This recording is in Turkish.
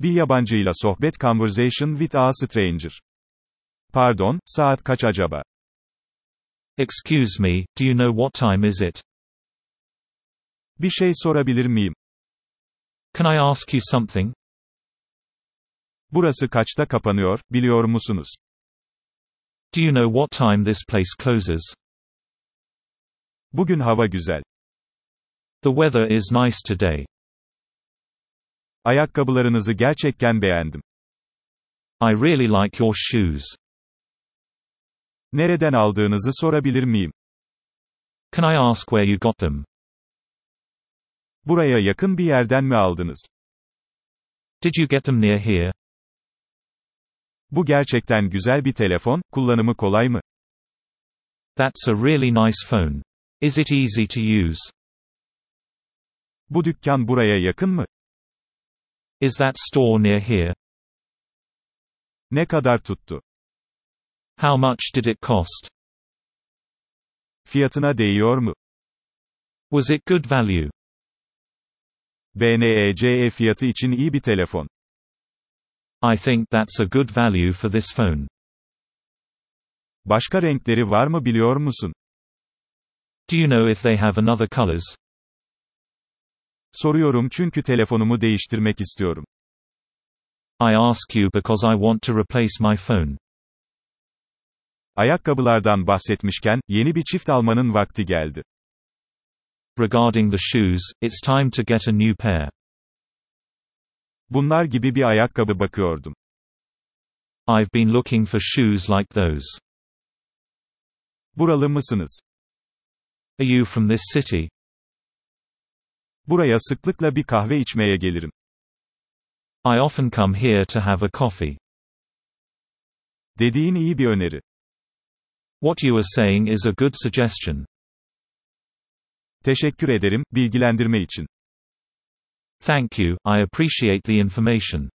Bir yabancıyla sohbet conversation with a stranger. Pardon, saat kaç acaba? Excuse me, do you know what time is it? Bir şey sorabilir miyim? Can I ask you something? Burası kaçta kapanıyor, biliyor musunuz? Do you know what time this place closes? Bugün hava güzel. The weather is nice today. Ayakkabılarınızı gerçekten beğendim. I really like your shoes. Nereden aldığınızı sorabilir miyim? Can I ask where you got them? Buraya yakın bir yerden mi aldınız? Did you get them near here? Bu gerçekten güzel bir telefon, kullanımı kolay mı? That's a really nice phone. Is it easy to use? Bu dükkan buraya yakın mı? Is that store near here? Ne kadar tuttu? How much did it cost? Fiyatına değiyor mu? Was it good value? BNECE fiyatı için iyi bir telefon. I think that's a good value for this phone. Başka renkleri var mı biliyor musun? Do you know if they have another colors? Soruyorum çünkü telefonumu değiştirmek istiyorum. I ask you because I want to replace my phone. Ayakkabılardan bahsetmişken, yeni bir çift almanın vakti geldi. Regarding the shoes, it's time to get a new pair. Bunlar gibi bir ayakkabı bakıyordum. I've been looking for shoes like those. Buralı mısınız? Are you from this city? Buraya sıklıkla bir kahve içmeye gelirim. I often come here to have a coffee. Dediğin iyi bir öneri. What you are saying is a good suggestion. Teşekkür ederim, bilgilendirme için. Thank you, I appreciate the information.